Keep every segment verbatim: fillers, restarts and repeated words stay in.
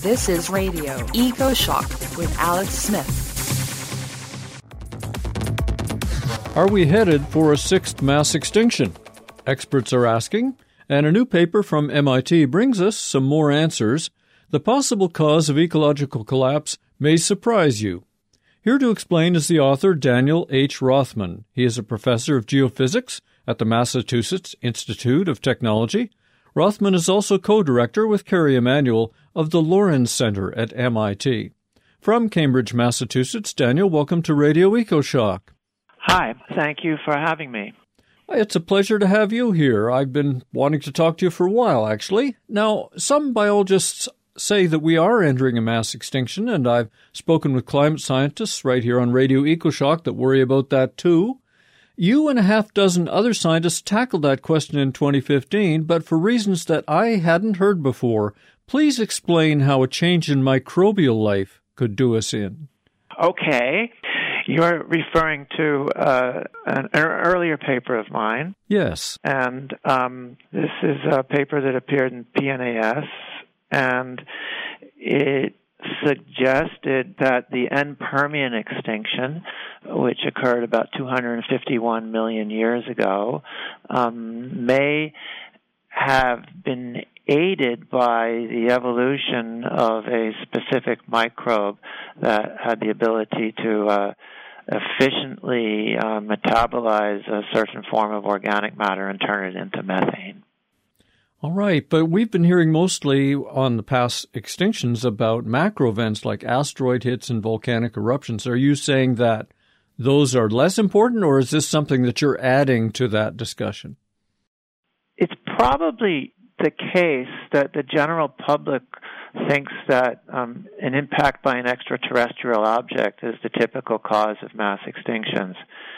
This is Radio EcoShock with Alex Smith. Are we headed for a sixth mass extinction? Experts are asking, and a new paper from M I T brings us some more answers. The possible cause of ecological collapse may surprise you. Here to explain is the author Daniel H. Rothman. He is a professor of geophysics at the Massachusetts Institute of Technology. Rothman is also co-director with Kerry Emanuel of the Lorenz Center at M I T. From Cambridge, Massachusetts, Daniel, welcome to Radio EcoShock. Hi, thank you for having me. It's a pleasure to have you here. I've been wanting to talk to you for a while, actually. Now, some biologists say that we are entering a mass extinction, and I've spoken with climate scientists right here on Radio EcoShock that worry about that too. You and a half dozen other scientists tackled that question in twenty fifteen, but for reasons that I hadn't heard before. Please explain how a change in microbial life could do us in. Okay. You're referring to uh, an earlier paper of mine. Yes. And um, this is a paper that appeared in P N A S, and it suggested that the end Permian extinction, which occurred about two hundred fifty-one million years ago, um, may have been aided by the evolution of a specific microbe that had the ability to uh, efficiently uh, metabolize a certain form of organic matter and turn it into methane. All right, but we've been hearing mostly on the past extinctions about macro events like asteroid hits and volcanic eruptions. Are you saying that those are less important, or is this something that you're adding to that discussion? It's probably the case that the general public thinks that um, an impact by an extraterrestrial object is the typical cause of mass extinctions.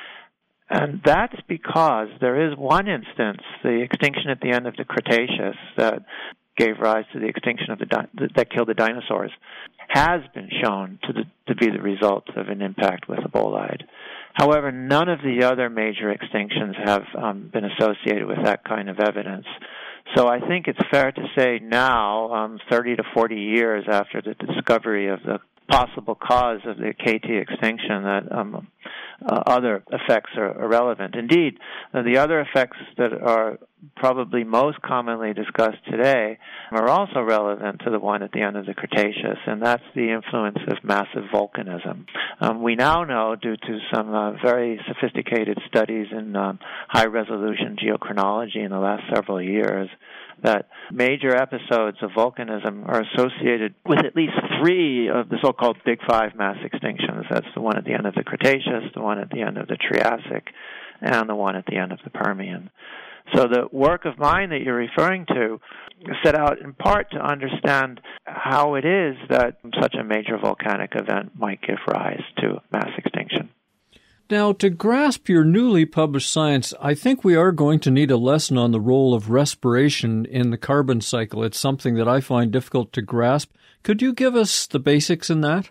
And that's because there is one instance, the extinction at the end of the Cretaceous that gave rise to the extinction of the di- that killed the dinosaurs, has been shown to, the, to be the result of an impact with a bolide. However, none of the other major extinctions have um, been associated with that kind of evidence. So I think it's fair to say now, um, thirty to forty years after the discovery of the possible cause of the K T extinction, that um, uh, other effects are irrelevant. Indeed, uh, the other effects that are probably most commonly discussed today are also relevant to the one at the end of the Cretaceous, and that's the influence of massive volcanism. Um, we now know, due to some uh, very sophisticated studies in um, high-resolution geochronology in the last several years, that major episodes of volcanism are associated with at least three of the so-called Big Five mass extinctions. That's the one at the end of the Cretaceous, the one at the end of the Triassic, and the one at the end of the Permian. So the work of mine that you're referring to set out in part to understand how it is that such a major volcanic event might give rise to mass extinction. Now, to grasp your newly published science, I think we are going to need a lesson on the role of respiration in the carbon cycle. It's something that I find difficult to grasp. Could you give us the basics in that?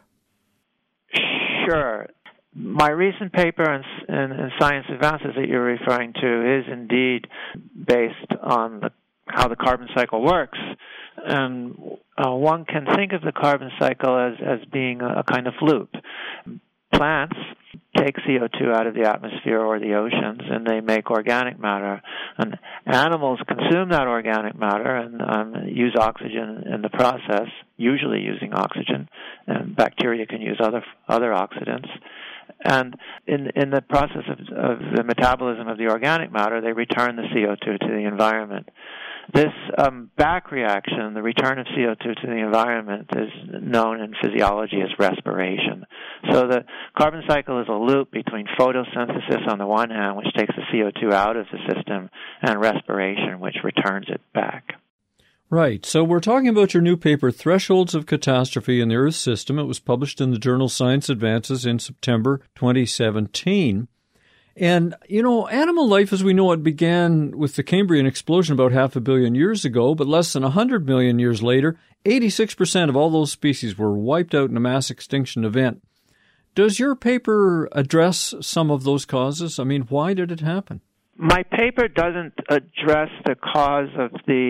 Sure. My recent paper in, in, in Science Advances that you're referring to is indeed based on the, how the carbon cycle works. And uh, one can think of the carbon cycle as, as being a, a kind of loop. Plants take C O two out of the atmosphere or the oceans, and they make organic matter. And animals consume that organic matter and um, use oxygen in the process, usually using oxygen. And bacteria can use other other oxidants. And in in the process of, of the metabolism of the organic matter, they return the C O two to the environment. This um, back reaction, the return of C O two to the environment, is known in physiology as respiration. So the carbon cycle is a loop between photosynthesis on the one hand, which takes the C O two out of the system, and respiration, which returns it back. Right. So we're talking about your new paper, Thresholds of Catastrophe in the Earth System. It was published in the journal Science Advances in September twenty seventeen. And, you know, animal life as we know it began with the Cambrian explosion about half a billion years ago, but less than one hundred million years later, eighty-six percent of all those species were wiped out in a mass extinction event. Does your paper address some of those causes? I mean, why did it happen? My paper doesn't address the cause of the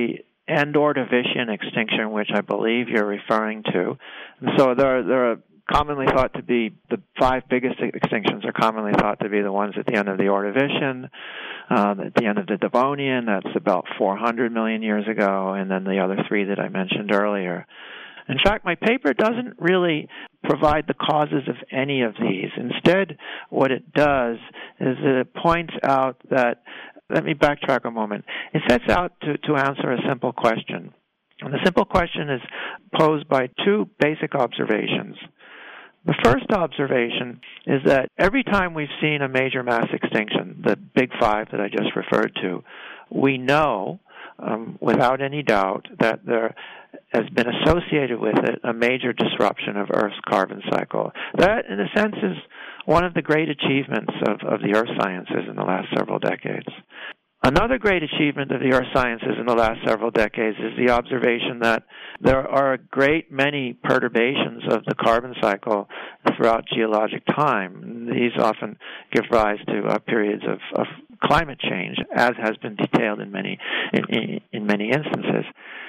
end Ordovician extinction, which I believe you're referring to. And so there, there are commonly thought to be the five biggest extinctions are commonly thought to be the ones at the end of the Ordovician, um, at the end of the Devonian, that's about four hundred million years ago, and then the other three that I mentioned earlier. In fact, my paper doesn't really provide the causes of any of these. Instead, what it does is it points out that, let me backtrack a moment. It sets out to, to answer a simple question. And the simple question is posed by two basic observations. The first observation is that every time we've seen a major mass extinction, the big five that I just referred to, we know um, without any doubt that there has been associated with it a major disruption of Earth's carbon cycle. That, in a sense, is one of the great achievements of, of the earth sciences in the last several decades. Another great achievement of the earth sciences in the last several decades is the observation that there are a great many perturbations of the carbon cycle throughout geologic time. These often give rise to uh, periods of, of climate change, as has been detailed in many in, in, in many instances.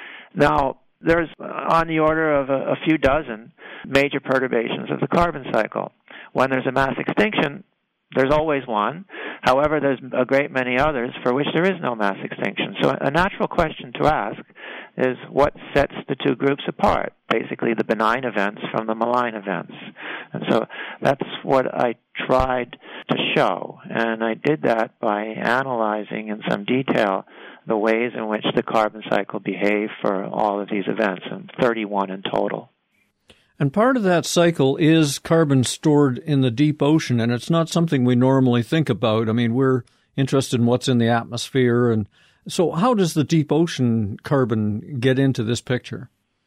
Now, there's on the order of a, a few dozen major perturbations of the carbon cycle. When there's a mass extinction, there's always one. However, there's a great many others for which there is no mass extinction. So a natural question to ask is what sets the two groups apart, basically the benign events from the malign events. And so that's what I tried to show. And I did that by analyzing in some detail the ways in which the carbon cycle behaved for all of these events, and thirty-one in total. And part of that cycle is carbon stored in the deep ocean, and it's not something we normally think about. I mean, we're interested in what's in the atmosphere. And so how does the deep ocean carbon get into this picture?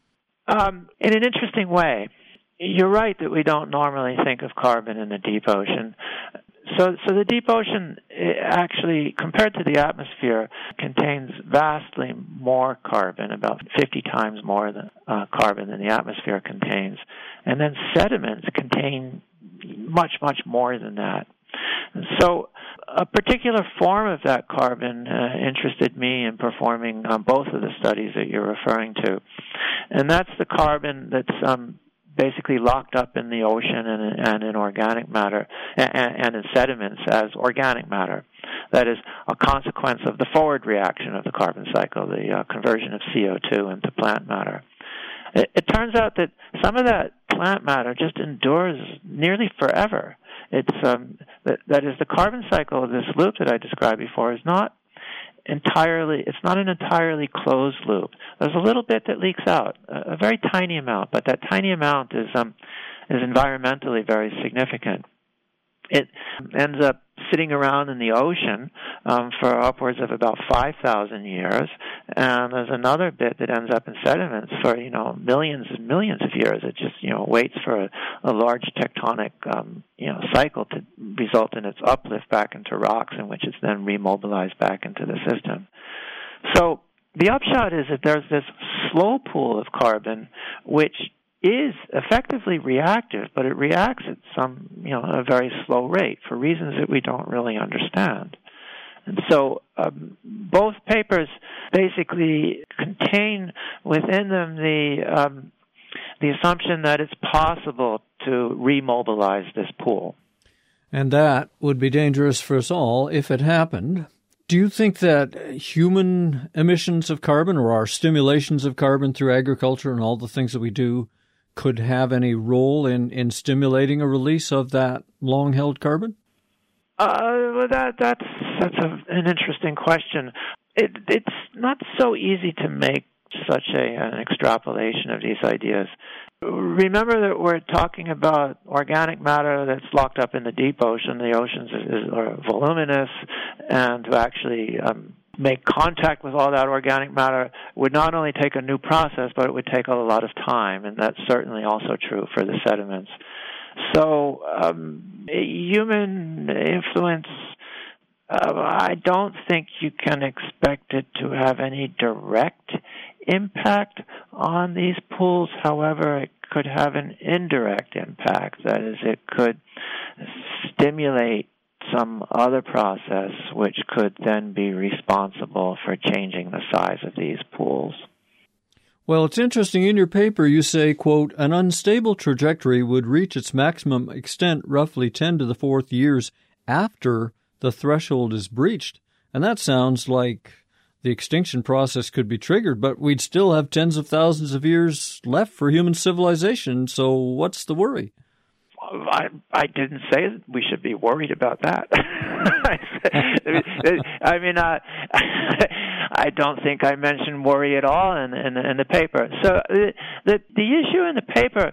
Um, in an interesting way. You're right that we don't normally think of carbon in the deep ocean. So, so the deep ocean actually, compared to the atmosphere, contains vastly more carbon, about fifty times more than, uh, carbon than the atmosphere contains. And then sediments contain much, much more than that. So a particular form of that carbon uh, interested me in performing um, both of the studies that you're referring to. And that's the carbon that's um, basically locked up in the ocean and, and in organic matter and, and in sediments as organic matter. That is a consequence of the forward reaction of the carbon cycle, the uh, conversion of C O two into plant matter. It, it turns out that some of that plant matter just endures nearly forever. It's um, that, that is, the carbon cycle of this loop that I described before is not entirely, it's not an entirely closed loop. There's a little bit that leaks out, a, a very tiny amount, but that tiny amount is um, is environmentally very significant. It ends up sitting around in the ocean um, for upwards of about five thousand years, and there's another bit that ends up in sediments for, you know, millions and millions of years. It just, you know, waits for a, a large tectonic, um, you know, cycle to result in its uplift back into rocks, in which it's then remobilized back into the system. So the upshot is that there's this slow pool of carbon which is effectively reactive, but it reacts at some, you know, a very slow rate for reasons that we don't really understand. And so um, both papers basically contain within them the um, the assumption that it's possible to remobilize this pool. And that would be dangerous for us all if it happened. Do you think that human emissions of carbon, or our stimulations of carbon through agriculture and all the things that we do, could have any role in, in stimulating a release of that long-held carbon? Uh, well, that that's that's a, an interesting question. It, it's not so easy to make such a, an extrapolation of these ideas. Remember that we're talking about organic matter that's locked up in the deep ocean. The oceans is, is, are voluminous, and to actually um, make contact with all that organic matter would not only take a new process, but it would take a lot of time, and that's certainly also true for the sediments. So um, human influence, uh, I don't think you can expect it to have any direct impact on these pools. However, it could have an indirect impact. That is, it could stimulate some other process which could then be responsible for changing the size of these pools. Well, it's interesting. In your paper, you say, quote, an unstable trajectory would reach its maximum extent roughly ten to the fourth years after the threshold is breached. And that sounds like the extinction process could be triggered, but we'd still have tens of thousands of years left for human civilization. So what's the worry? I, I didn't say we should be worried about that. I mean, uh, I don't think I mentioned worry at all in, in, in the paper. So the, the the issue in the paper,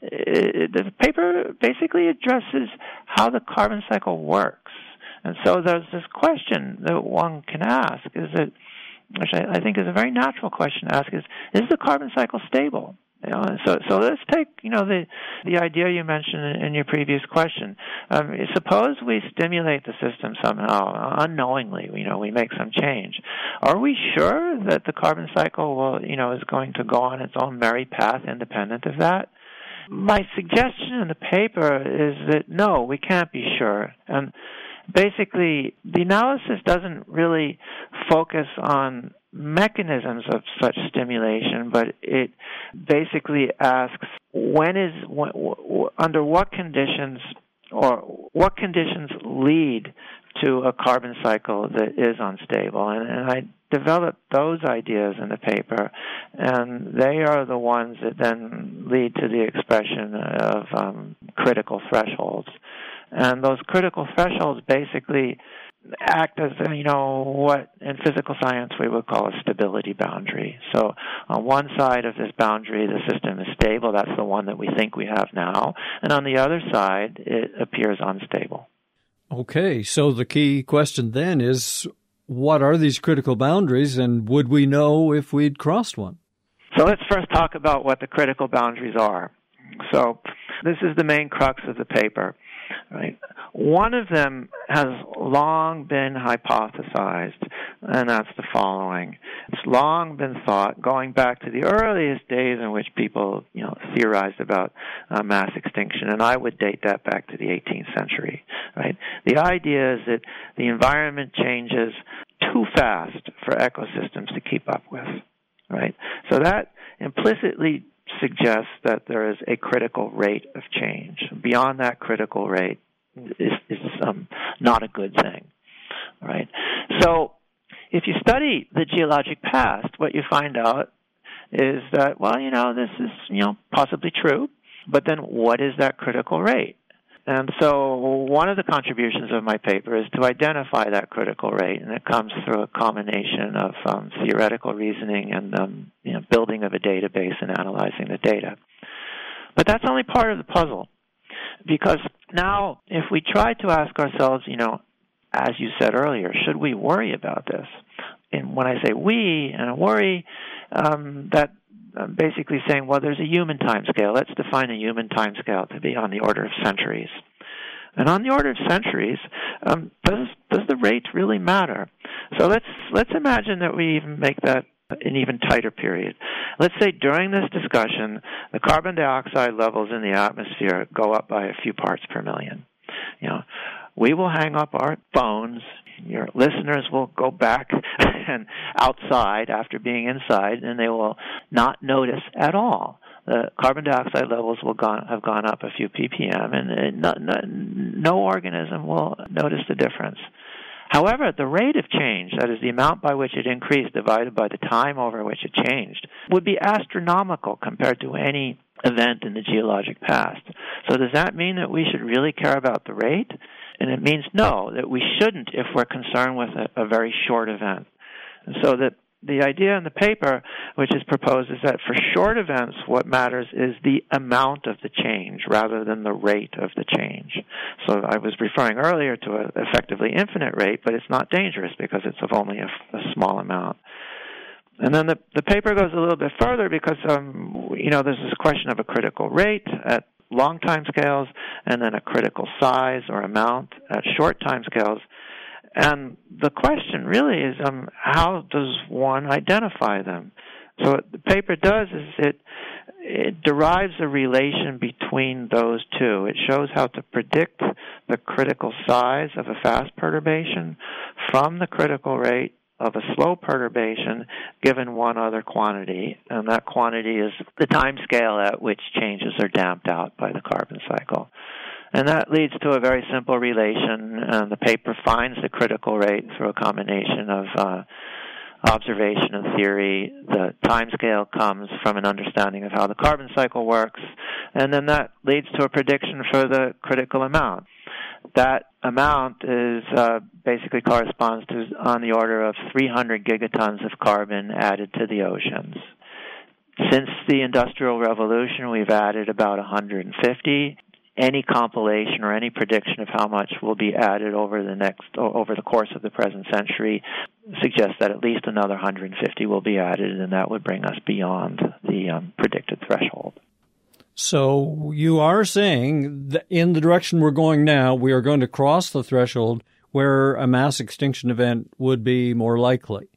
the paper basically addresses how the carbon cycle works. And so there's this question that one can ask, is that, which I, I think is a very natural question to ask, is, is the carbon cycle stable? You know, so, so let's take, you know, the the idea you mentioned in your previous question. Um, suppose we stimulate the system somehow, unknowingly, you know, we make some change. Are we sure that the carbon cycle will, you know, is going to go on its own merry path independent of that? My suggestion in the paper is that no, we can't be sure. And basically, the analysis doesn't really focus on mechanisms of such stimulation, but it basically asks when is when, w- under what conditions or what conditions lead to a carbon cycle that is unstable. And, and I developed those ideas in the paper, and they are the ones that then lead to the expression of um, critical thresholds. And those critical thresholds basically act as, you know, what in physical science we would call a stability boundary. So on one side of this boundary, the system is stable. That's the one that we think we have now. And on the other side, it appears unstable. Okay, so the key question then is, what are these critical boundaries, and would we know if we'd crossed one? So let's first talk about what the critical boundaries are. So this is the main crux of the paper. Right. One of them has long been hypothesized, and that's the following. It's long been thought, going back to the earliest days in which people, you know, theorized about uh, mass extinction, and I would date that back to the eighteenth century. Right. The idea is that the environment changes too fast for ecosystems to keep up with. Right. So that implicitly suggests that there is a critical rate of change. Beyond that critical rate is, is um, not a good thing, right? So if you study the geologic past, what you find out is that, well, you know, this is, you know, possibly true, but then what is that critical rate? And so one of the contributions of my paper is to identify that critical rate, and it comes through a combination of um, theoretical reasoning and um, you know, building of a database and analyzing the data. But that's only part of the puzzle, because now if we try to ask ourselves, you know, as you said earlier, should we worry about this? And when I say we and I worry, um, that I'm basically saying, well, there's a human time scale. Let's define a human time scale to be on the order of centuries. And on the order of centuries, um, does does the rate really matter? So let's let's imagine that we even make that an even tighter period. Let's say during this discussion, the carbon dioxide levels in the atmosphere go up by a few parts per million. You know, we will hang up our phones. Your listeners will go back and outside after being inside, and they will not notice at all. The carbon dioxide levels will gone, have gone up a few ppm, and, and no, no, no organism will notice the difference. However, the rate of change, that is the amount by which it increased divided by the time over which it changed, would be astronomical compared to any event in the geologic past. So does that mean that we should really care about the rate? And it means no, that we shouldn't if we're concerned with a, a very short event. And so that the idea in the paper, which is proposed, is that for short events, what matters is the amount of the change rather than the rate of the change. So I was referring earlier to an effectively infinite rate, but it's not dangerous because it's of only a, a small amount. And then the, the paper goes a little bit further because, um, you know, there's this question of a critical rate at long time scales, and then a critical size or amount at short time scales. And the question really is, um, how does one identify them? So what the paper does is it it derives a relation between those two. It shows how to predict the critical size of a fast perturbation from the critical rate of a slow perturbation given one other quantity, and that quantity is the time scale at which changes are damped out by the carbon cycle. And that leads to a very simple relation, and the paper finds the critical rate through a combination of uh, observation and theory. The time scale comes from an understanding of how the carbon cycle works, and then that leads to a prediction for the critical amount. That amount is uh, basically corresponds to on the order of three hundred gigatons of carbon added to the oceans. Since the Industrial Revolution, we've added about one hundred fifty. Any compilation or any prediction of how much will be added over the next over the course of the present century suggests that at least another one hundred fifty will be added, and that would bring us beyond the um, predicted threshold. So you are saying that in the direction we're going now, we are going to cross the threshold where a mass extinction event would be more likely.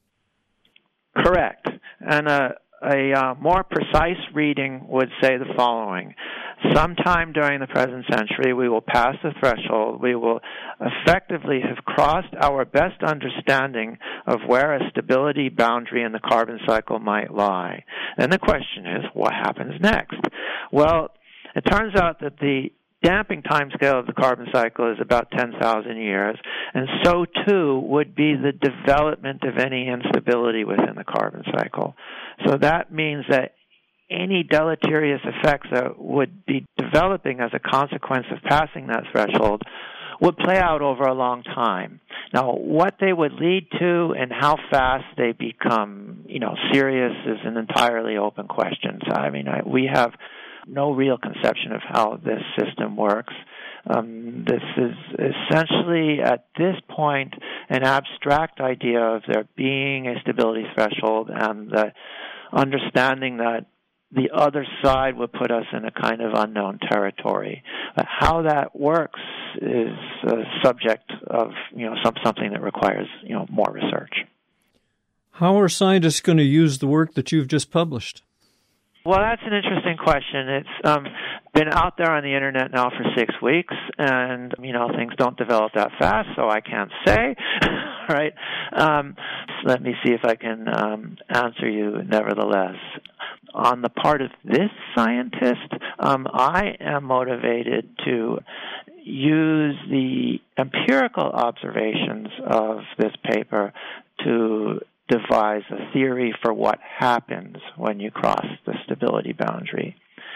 Correct. And a, a uh, more precise reading would say the following. Sometime during the present century, we will pass the threshold. We will effectively have crossed our best understanding of where a stability boundary in the carbon cycle might lie. And the question is, what happens next? Well, it turns out that the damping timescale of the carbon cycle is about ten thousand years, and so too would be the development of any instability within the carbon cycle. So that means that any deleterious effects that would be developing as a consequence of passing that threshold would play out over a long time. Now, what they would lead to and how fast they become, you know, serious is an entirely open question. So, I mean, I, we have no real conception of how this system works. Um, this is essentially, at this point, an abstract idea of there being a stability threshold and the understanding that the other side would put us in a kind of unknown territory. But how that works is a subject of, you know, some, something that requires, you know, more research. How are scientists going to use the work that you've just published? Well, that's an interesting question. It's um, been out there on the Internet now for six weeks, and, you know, things don't develop that fast, so I can't say, right? Um, so let me see if I can um, answer you nevertheless. On the part of this scientist, um, I am motivated to use the empirical observations of this paper to devise a theory for what happens when you cross the stability boundary.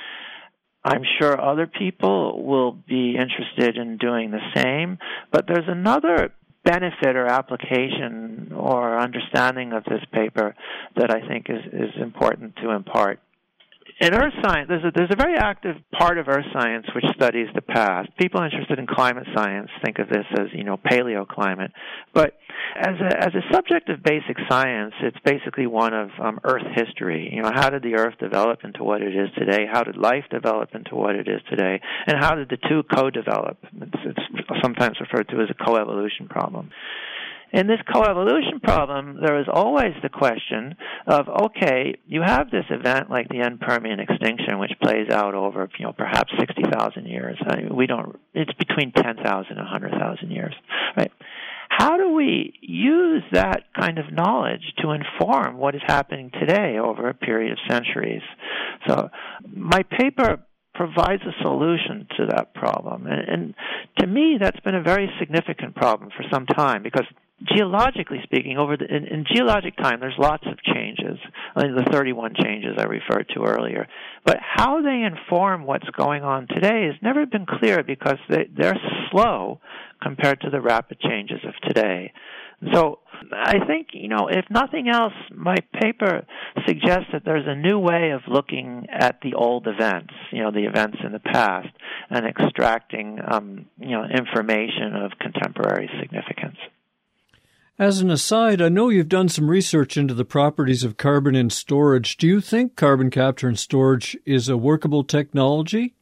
I'm sure other people will be interested in doing the same, but there's another benefit or application or understanding of this paper that I think is, is important to impart. In earth science, there's a, there's a very active part of earth science which studies the past. People interested in climate science think of this as, you know, paleoclimate. But as a, as a subject of basic science, it's basically one of um, earth history. You know, how did the earth develop into what it is today? How did life develop into what it is today? And how did the two co-develop? It's, it's sometimes referred to as a coevolution problem. In this coevolution problem, there is always the question of, okay, you have this event like the end Permian extinction, which plays out over, you know, perhaps sixty thousand years. I mean, we don't, it's between ten thousand and one hundred thousand years, right? How do we use that kind of knowledge to inform what is happening today over a period of centuries? So my paper provides a solution to that problem. And, and to me, that's been a very significant problem for some time because geologically speaking, over the, in, in geologic time, there's lots of changes, like the thirty-one changes I referred to earlier. But how they inform what's going on today has never been clear because they, they're slow compared to the rapid changes of today. So I think, you know, if nothing else, my paper suggests that there's a new way of looking at the old events, you know, the events in the past, and extracting, um, you know, information of contemporary significance. As an aside, I know you've done some research into the properties of carbon in storage. Do you think carbon capture and storage is a workable technology?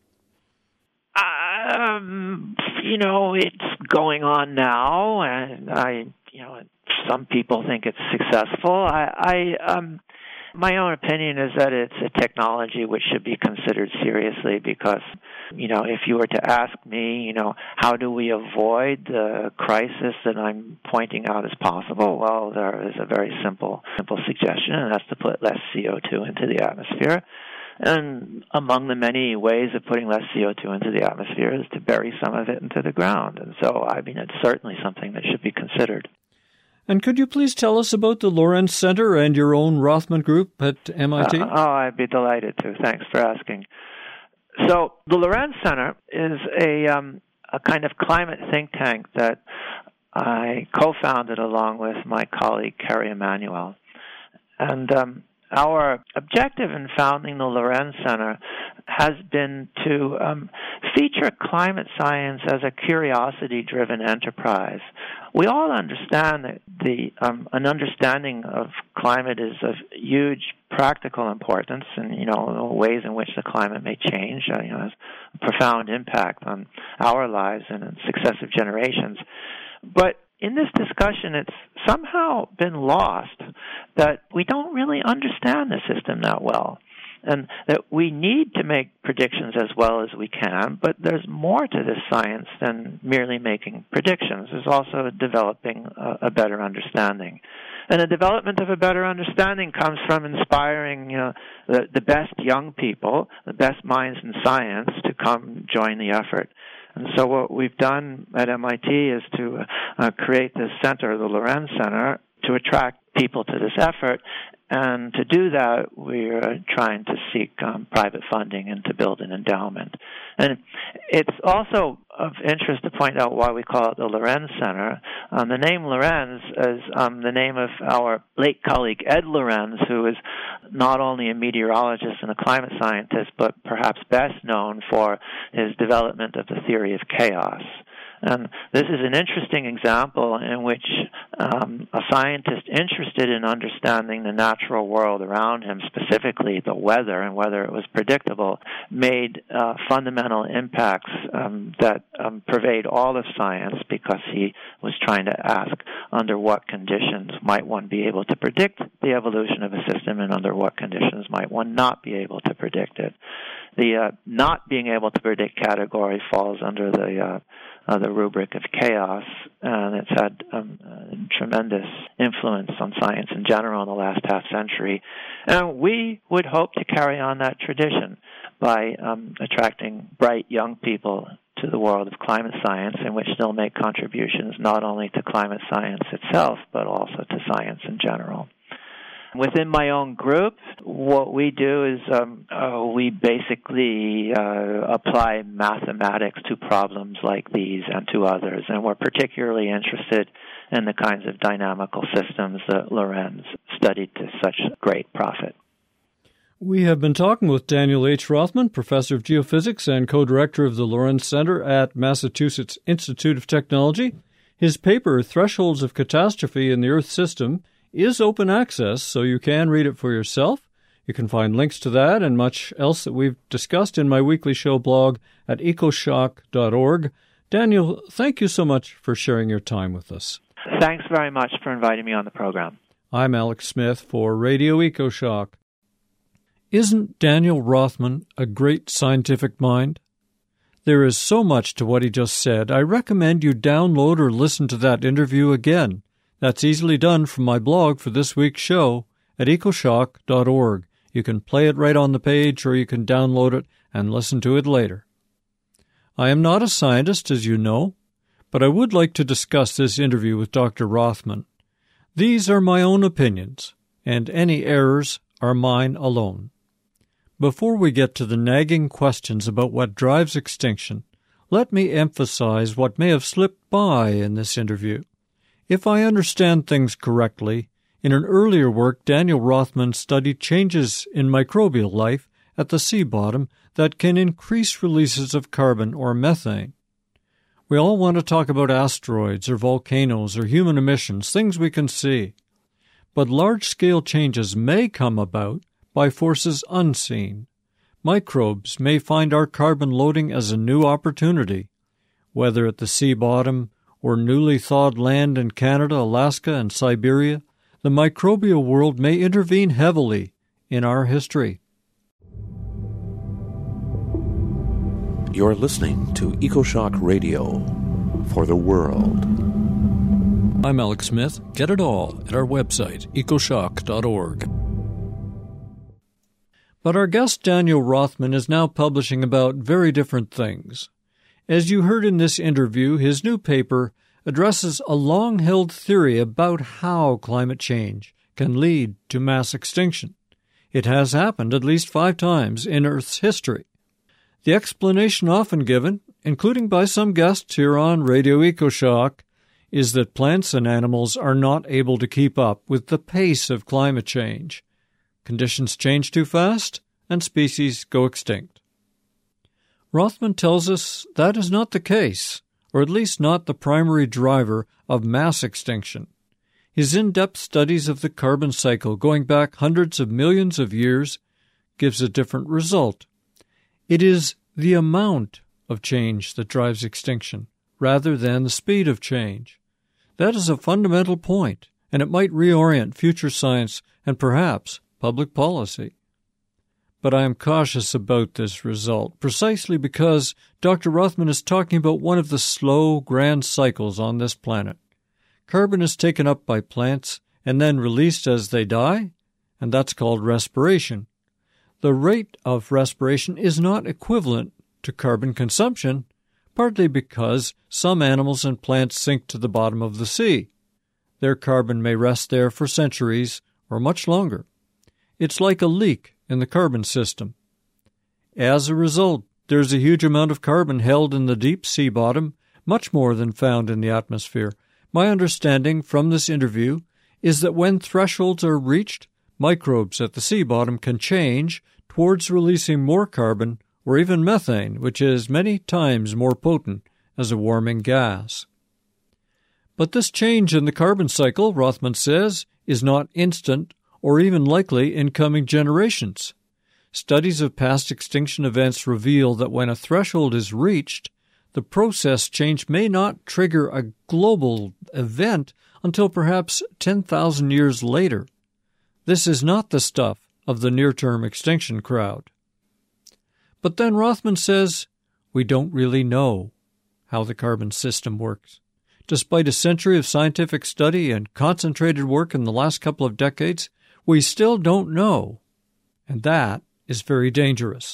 Um, you know, it's going on now, and I, you know, some people think it's successful. I, I, um, my own opinion is that it's a technology which should be considered seriously because You know, if you were to ask me, you know, how do we avoid the crisis that I'm pointing out as possible? Well, there is a very simple, simple suggestion, and that's to put less C O two into the atmosphere. And among the many ways of putting less C O two into the atmosphere is to bury some of it into the ground. And so, I mean, it's certainly something that should be considered. And could you please tell us about the Lorenz Center and your own Rothman group at M I T? Uh, oh, I'd be delighted to. Thanks for asking. So the Lorenz Center is a, um, a kind of climate think tank that I co-founded along with my colleague, Kerry Emanuel. And um, our objective in founding the Lorenz Center has been to um, feature climate science as a curiosity-driven enterprise. We all understand that the um, an understanding of climate is of huge practical importance, and you know ways in which the climate may change. Uh, you know, has a profound impact on our lives and in successive generations. But in this discussion, it's somehow been lost that we don't really understand the system that well, and that we need to make predictions as well as we can, but there's more to this science than merely making predictions. There's also developing a, a better understanding. And the development of a better understanding comes from inspiring, you know, the, the best young people, the best minds in science to come join the effort. And so what we've done at M I T is to uh, create this center, the Lorenz Center, to attract people to this effort. And to do that, we're trying to seek um, private funding and to build an endowment. And it's also of interest to point out why we call it the Lorenz Center. Um, the name Lorenz is um, the name of our late colleague Ed Lorenz, who is not only a meteorologist and a climate scientist, but perhaps best known for his development of the theory of chaos. And this is an interesting example in which um, a scientist interested in understanding the natural world around him, specifically the weather and whether it was predictable, made uh, fundamental impacts um, that um, pervade all of science, because he was trying to ask under what conditions might one be able to predict the evolution of a system and under what conditions might one not be able to predict it. The uh, not being able to predict category falls under the uh, Uh, the rubric of chaos, and it's had um, uh, tremendous influence on science in general in the last half century. And we would hope to carry on that tradition by um, attracting bright young people to the world of climate science, in which they'll make contributions not only to climate science itself, but also to science in general. Within my own group, what we do is um, uh, we basically uh, apply mathematics to problems like these and to others, and we're particularly interested in the kinds of dynamical systems that Lorenz studied to such great profit. We have been talking with Daniel H. Rothman, professor of geophysics and co-director of the Lorenz Center at Massachusetts Institute of Technology. His paper, Thresholds of Catastrophe in the Earth System, is open access, so you can read it for yourself. You can find links to that and much else that we've discussed in my weekly show blog at ecoshock dot org. Daniel, thank you so much for sharing your time with us. Thanks very much for inviting me on the program. I'm Alex Smith for Radio EcoShock. Isn't Daniel Rothman a great scientific mind? There is so much to what he just said. I recommend you download or listen to that interview again. That's easily done from my blog for this week's show at ecoshock dot org. You can play it right on the page, or you can download it and listen to it later. I am not a scientist, as you know, but I would like to discuss this interview with Doctor Rothman. These are my own opinions, and any errors are mine alone. Before we get to the nagging questions about what drives extinction, let me emphasize what may have slipped by in this interview. If I understand things correctly, in an earlier work, Daniel Rothman studied changes in microbial life at the sea bottom that can increase releases of carbon or methane. We all want to talk about asteroids or volcanoes or human emissions, things we can see. But large-scale changes may come about by forces unseen. Microbes may find our carbon loading as a new opportunity, whether at the sea bottom or newly thawed land in Canada, Alaska, and Siberia. The microbial world may intervene heavily in our history. You're listening to EcoShock Radio for the world. I'm Alex Smith. Get it all at our website, ecoshock dot org. But our guest Daniel Rothman is now publishing about very different things. As you heard in this interview, his new paper addresses a long-held theory about how climate change can lead to mass extinction. It has happened at least five times in Earth's history. The explanation often given, including by some guests here on Radio EcoShock, is that plants and animals are not able to keep up with the pace of climate change. Conditions change too fast, and species go extinct. Rothman tells us that is not the case, or at least not the primary driver of mass extinction. His in-depth studies of the carbon cycle going back hundreds of millions of years gives a different result. It is the amount of change that drives extinction, rather than the speed of change. That is a fundamental point, and it might reorient future science and perhaps public policy. But I am cautious about this result, precisely because Doctor Rothman is talking about one of the slow, grand cycles on this planet. Carbon is taken up by plants and then released as they die, and that's called respiration. The rate of respiration is not equivalent to carbon consumption, partly because some animals and plants sink to the bottom of the sea. Their carbon may rest there for centuries or much longer. It's like a leak in the carbon system. As a result, there's a huge amount of carbon held in the deep sea bottom, much more than found in the atmosphere. My understanding from this interview is that when thresholds are reached, microbes at the sea bottom can change towards releasing more carbon or even methane, which is many times more potent as a warming gas. But this change in the carbon cycle, Rothman says, is not instant or even likely in coming generations. Studies of past extinction events reveal that when a threshold is reached, the process change may not trigger a global event until perhaps ten thousand years later. This is not the stuff of the near-term extinction crowd. But then Rothman says, we don't really know how the carbon system works. Despite a century of scientific study and concentrated work in the last couple of decades, we still don't know, and that is very dangerous.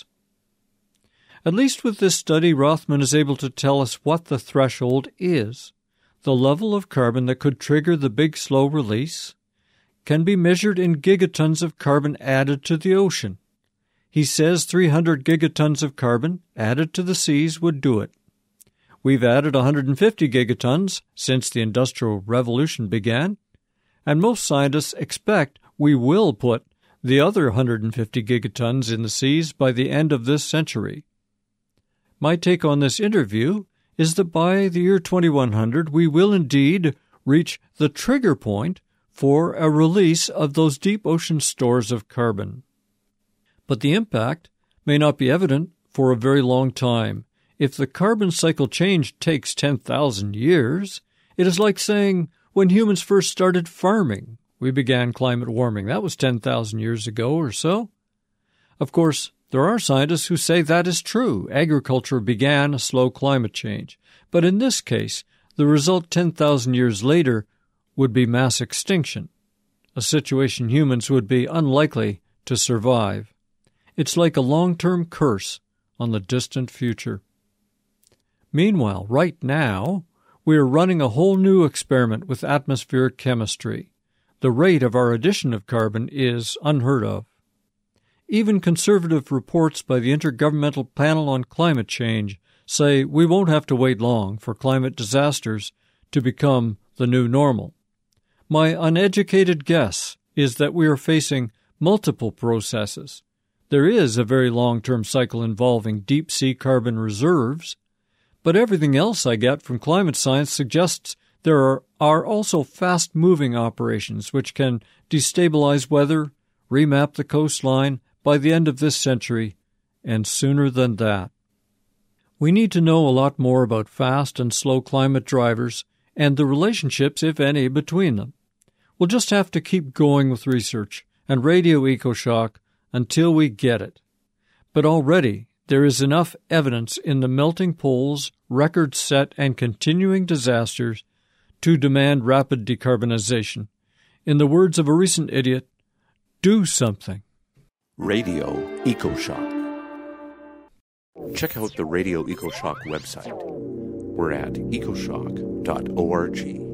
At least with this study, Rothman is able to tell us what the threshold is. The level of carbon that could trigger the big slow release can be measured in gigatons of carbon added to the ocean. He says three hundred gigatons of carbon added to the seas would do it. We've added one hundred fifty gigatons since the Industrial Revolution began, and most scientists expect we will put the other one hundred fifty gigatons in the seas by the end of this century. My take on this interview is that by the year twenty-one hundred, we will indeed reach the trigger point for a release of those deep ocean stores of carbon. But the impact may not be evident for a very long time. If the carbon cycle change takes ten thousand years, it is like saying when humans first started farming, we began climate warming. That was ten thousand years ago or so. Of course, there are scientists who say that is true. Agriculture began a slow climate change. But in this case, the result ten thousand years later would be mass extinction, a situation humans would be unlikely to survive. It's like a long-term curse on the distant future. Meanwhile, right now, we are running a whole new experiment with atmospheric chemistry. The rate of our addition of carbon is unheard of. Even conservative reports by the Intergovernmental Panel on Climate Change say we won't have to wait long for climate disasters to become the new normal. My uneducated guess is that we are facing multiple processes. There is a very long-term cycle involving deep-sea carbon reserves, but everything else I get from climate science suggests there are, are also fast-moving operations which can destabilize weather, remap the coastline by the end of this century, and sooner than that. We need to know a lot more about fast and slow climate drivers and the relationships, if any, between them. We'll just have to keep going with research and Radio EcoShock until we get it. But already There is enough evidence in the melting poles, record set, and continuing disasters to demand rapid decarbonization. In the words of a recent idiot, do something. Radio EcoShock. Check out the Radio EcoShock website. We're at ecoshock dot org.